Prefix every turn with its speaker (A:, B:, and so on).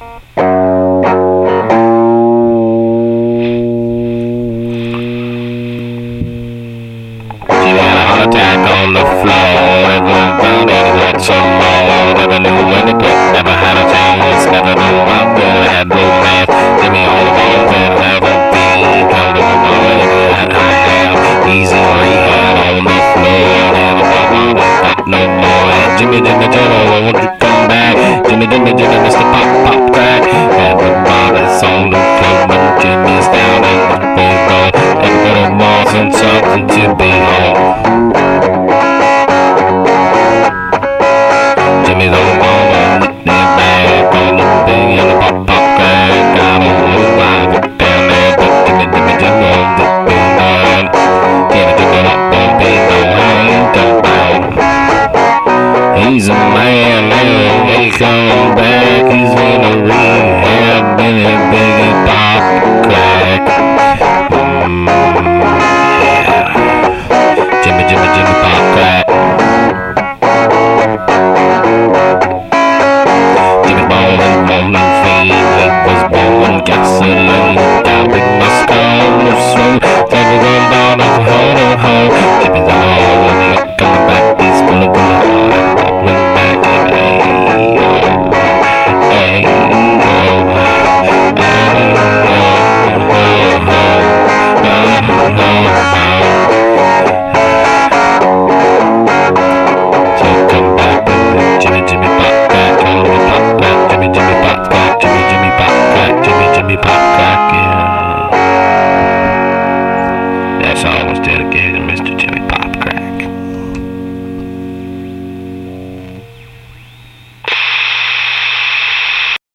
A: Attack on the floor, everybody got some more. Never knew when to quit, never had a chance, never knew I would have romance. Give me all the balls and never be held in the moment that I have. Easy rehab on the floor, never got no more. Jimmy, Jimmy, Jimmy, won't you come back? Jimmy, Jimmy, Jimmy, Mr. Pop, Pop, Crack. Everybody's on the club when Jimmy's down in the baseball. Everybody wants something to be on. Jimmy's old mama, they're back on the big and the pop pop crack. I don't know why I put down there, but Jimmy, Jimmy, Jimmy on the big man. Jimmy, Jimmy, up on big man, I ain't about. He's a man, man, he come back, he's in a rehab,